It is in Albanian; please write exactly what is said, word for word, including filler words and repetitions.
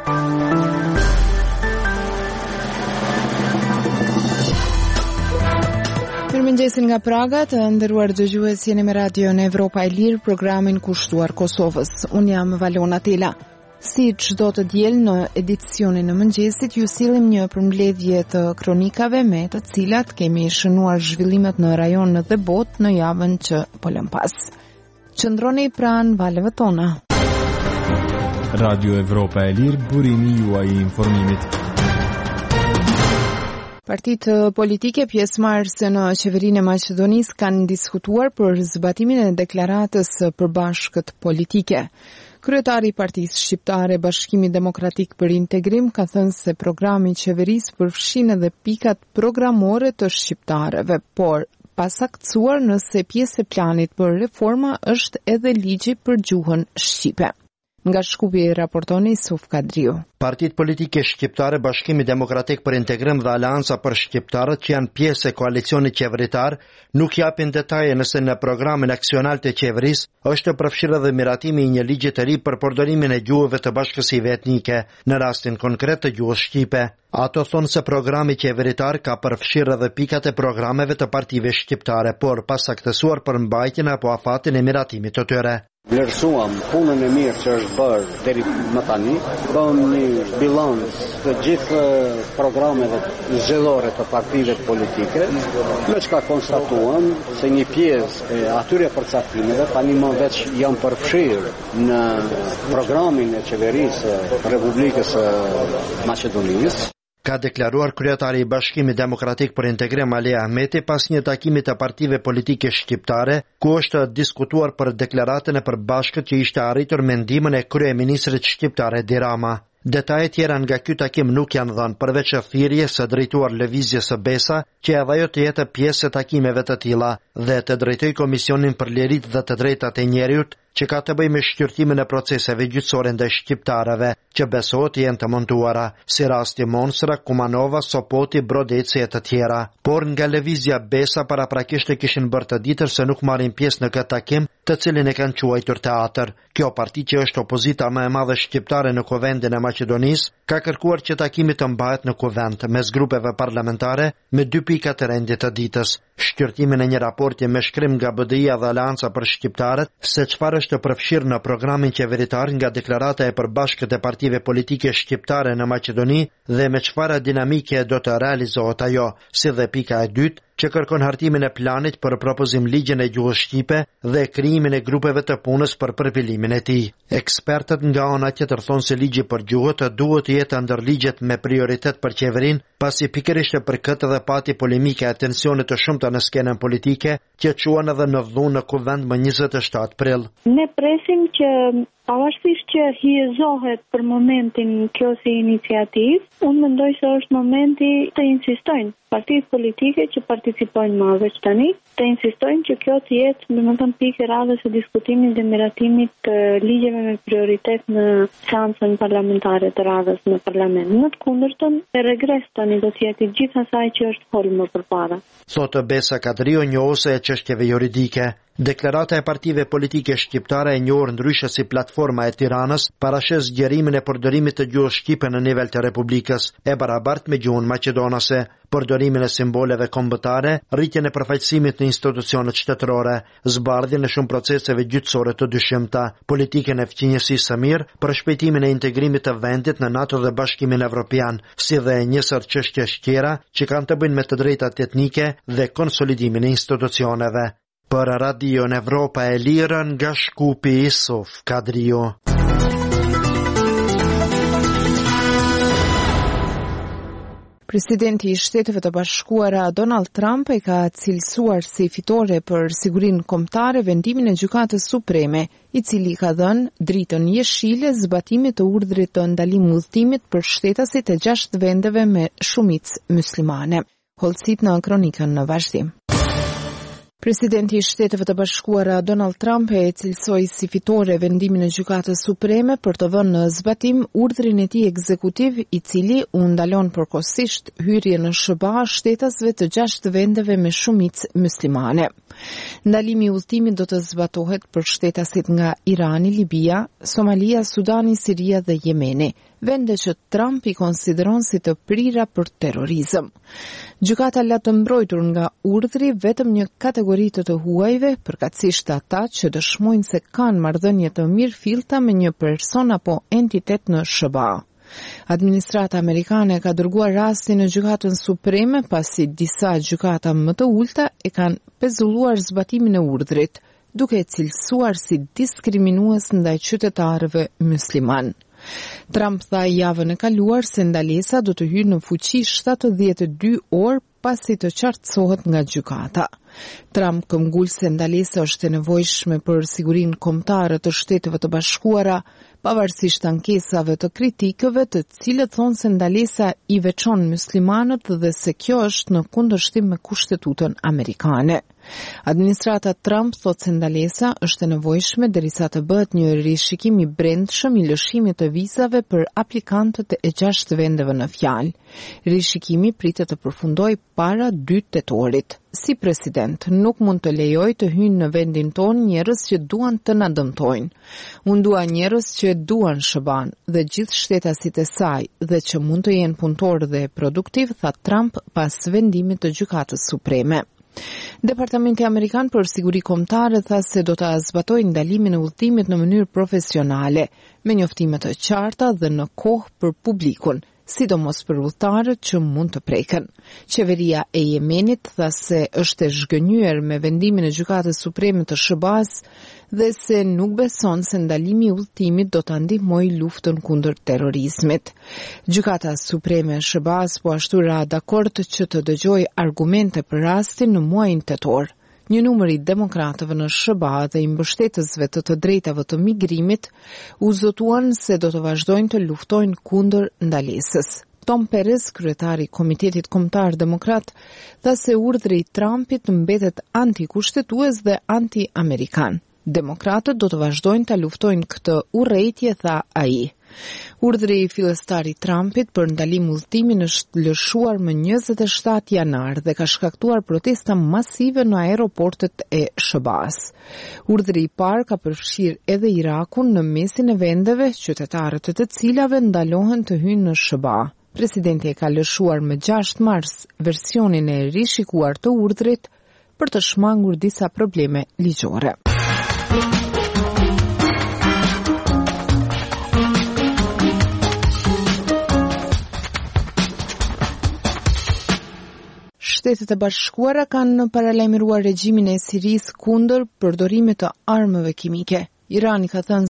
Mirëmëngjesin nga Praga, të nderuar dëgjues, jeni me radion Evropa e Lirë, programin kushtuar Kosovës. Unë jam Valona Tela. Si çdo të diel në edicionin e mëngjesit, ju sillim një përmbledhje të kronikave me të cilat kemi shënuar zhvillimet në rajon dhe botë në javën që po lëm pas. Qëndroni pranë valeve tona. Radio Evropa e Lirë, burimi juaj i informimit. Partitë politike pjesëmarrëse në qeverinë e Maqedonisë kanë diskutuar për zbatimin e deklaratës së përbashkët politike. Kryetari i Partisë Shqiptare Bashkimi Demokratik për Integrim ka thënë se programi i qeverisë përfshin edhe pikat programore të shqiptarëve, por pa saktësuar nëse pjesë e planit për reforma është edhe ligji për gjuhën shqipe. Nga Shkupi raportoni Suf Kadriu. Partitë politike shqiptare Bashkimi Demokratik për Integrim dhe Aleanca për Shqiptarët që janë pjesë e koalicionit qeveritar nuk japin detaje nëse në programin aksional të qeverisë është përfshirë edhe miratimi i një ligji të ri për përdorimin e gjuhëve të bashkësive etnike, në rastin konkret të gjuhës shqipe. Ato thonë se programi qeveritar ka përfshirë edhe pikat e programeve të partive shqiptare, por pa saktësuar për mbajtjen apo afatin e miratimit të tyre. Vlerësuam punën e mirë që është bërë deri më tani, bëm një bilans të gjithë programeve zgjedhore të partive politike, me çka konstatuam se një pjesë e atyre përcaktimeve tani më veç janë përfshirë në programin e qeverisë Republikës së Maqedonisë. Ka deklaruar kryetari i Bashkimit Demokratik për Integrim Ali Ahmeti pas një takimi të partive politike shqiptare, ku është diskutuar për deklaratën e përbashkët që ishte arritur me ndihmën e kryeministrit shqiptar Edi Rama. Detajet tjera nga ky takim nuk janë dhënë, përveç thirrjes së drejtuar lëvizjes së Besa, që edhe ajo të jetë pjesë e takimeve të tilla dhe të drejtoj Komisionin për Lirit dhe të Drejtat e Njerëzit, që ka të bëjë me shqyrtimin e proceseve gjyqësore ndaj shqiptarëve, që besohet jenë të montuara, si rasti Monsra, Kumanova, Sopoti, Brodeci e të tjera. Por nga lëvizja Besa paraprakisht e kishin bërë të ditër se nuk marrin pjesë në këtë takim, të cilin e kanë quajtur teatër. Kjo parti që është opozita më e madhe shqiptare në Kuvendin e Maqedonisë, ka kërkuar që takimi të mbahet në Kuvend mes grupeve parlamentare me dy pika të rendit të ditës. Shqyrtimin e një raporti me shkrim nga B D I-a dhe Aleanca për Shqiptarët se çfarë është përfshirë në programin qeveritar nga deklarata e përbashkët e partive politike shqiptare në Maqedoni dhe me çfarë dinamike do të realizohet ajo, si dhe pika e dytë, që kërkon hartimin e planit për propozim ligjin e gjuhës shqipe dhe krijimin e grupeve të punës për përpilimin e tij. Ekspertët nga ana tjetër thonë se ligji për gjuhët duhet të jetë ndër ligjet me prioritet për qeverinë, pasi pikërisht për këtë dhe pati polemike e tensionit të shumta në skenën politike, që quan edhe në vdhun në Kuvend më njëzet e shtatë prill. Ne presim që pavarësisht që hijezohet për momentin kjo si iniciativë, unë mendoj se është momenti të insistojnë partitë politike që participojnë më veç tani, të insistojnë që kjo të jetë, domethënë, pikë radhës së diskutimit dhe miratimit të ligjeve me prioritet në seancën parlamentare të radhës në parlament. Në të kundërtën, e regres tani do të jetë gjithë asaj që është folë më përpara. Thotë Besa Kadrio, njohëse e çështjeve juridike. Deklarata e partive politike shqiptare e njohur ndryshe si Platforma e Tiranës parashes zgjerimin e përdorimit të gjuhës shqipe në nivel të Republikës, e barabartë me gjuhën maqedonase, përdorimin e simboleve kombëtare, rritjen e përfaqësimit në institucionet shtetërore, zbardhjen e shumë proceseve gjyqësore të dyshimta, politikën e fqinjësisë së mirë, për shpejtimin e integrimit të vendit në NATO dhe Bashkimin Evropian, si dhe njësër çështje tjera që kanë të bëjnë me të drejtat etnike dhe konsolidimin e institucioneve. Për Radion Evropa e Lirë nga Shkupi Suf Kadriu. Presidenti i Shteteve të Bashkuara Donald Trump e ka cilësuar si fitore për sigurinë kombëtare vendimin e Gjykatës Supreme, i cili ka dhënë dritën jeshile zbatimit të urdhrit të ndalimit udhëtimit për shtetasit e gjashtë vendeve me shumicë muslimane. Holcit në kronikën në vazhdim. Presidenti i Shteteve të Bashkuara Donald Trump e cilësoi si fitore vendimin e Gjykatës Supreme për të vënë në zbatim urdhrin e tij ekzekutiv, i cili u ndalon përkohësisht hyrjen në S B A shtetasve të gjashtë vendeve me shumicë muslimane. Ndalimi i udhëtimit do të zbatohet për shtetasit nga Irani, Libia, Somalia, Sudani, Siria dhe Jemeni. vende që Trump i konsideron si të prira për terrorizëm. Gjykata la të mbrojtur nga urdhri vetëm një kategori të të huajve, përkatësisht ata që dëshmojnë se kanë marrëdhënie të mirëfillta me një person apo entitet në S B A. Administrata amerikane ka dërguar rastin në Gjykatën Supreme pasi disa gjykata më të ulta e kanë pezulluar zbatimin e urdhrit, duke e cilësuar si diskriminues ndaj qytetarëve musliman. Trump tha javën e kaluar se ndalesa do të hyjë në fuqi shtatëdhjetë e dy orë pasi të qartësohet nga gjykata. Trump këmbgul se ndalesa është e nevojshme për sigurinë kombëtare të Shteteve të Bashkuara, pavarësisht ankesave të kritikëve të cilët thonë se ndalesa i veçon muslimanët dhe se kjo është në kundërshtim me kushtetutën amerikane. Administrata Trump thotë se ndalesa është e nevojshme derisa të bëhet një rishikim i brendshëm i lëshimit të vizave për aplikantët e gjashtë vendeve në fjalë. Rishikimi pritet të përfundojë para dy tetorit. Si president, nuk mund të lejoj të hyjnë në vendin ton njerëz që duan të na dëmtojnë. Unë dua njerëz që duan S B A-n dhe gjithë shtetasit e saj dhe që mund të jenë punëtor dhe produktiv, tha Trump pas vendimit të Gjykatës Supreme. Departamenti Amerikan për Siguri Kombëtare tha se do të zbatojë ndalimin e udhëtimit në mënyrë profesionale, me njoftime të qarta dhe në kohë për publikun, sidomos për udhëtarët që mund të preken. Qeveria e Jemenit tha se është e zhgënjur me vendimin e Gjykatës Supreme të S B A-s dhe se nuk beson se ndalimi i udhëtimit do ta ndihmojë luftën kundër terrorizmit. Gjykata Supreme e S B A-s po ashtu ra dakord që të dëgjojë argumente për rastin në muajin tetor. Një numër i demokratëve në S B A dhe i mbështetësve të të drejtave të migrimit u zotuan se do të vazhdojnë të luftojnë kundër ndalesës. Tom Perez, kryetari i Komitetit Kombëtar Demokrat, tha se urdhri i Trumpit mbetet antikushtetues dhe anti-amerikan. Demokratët do të vazhdojnë të luftojnë këtë urrëtie, tha ai. Urdhri i fillestar i Trumpit për ndalim udhëtimin është lëshuar më njëzet e shtatë janar dhe ka shkaktuar protesta masive në aeroportet e S B A-s. Urdhri i parë ka përfshirë edhe Irakun në mesin e vendeve, qytetarët e të cilave ndalohen të hyjnë në S B A. Presidenti e ka lëshuar më gjashtë mars versionin e rishikuar të urdhrit për të shmangur disa probleme ligjore. Shtetet e Bashkuara kanë paralajmëruar regjimin e Sirisë kundër përdorimit të armëve kimike. Irani ka thënë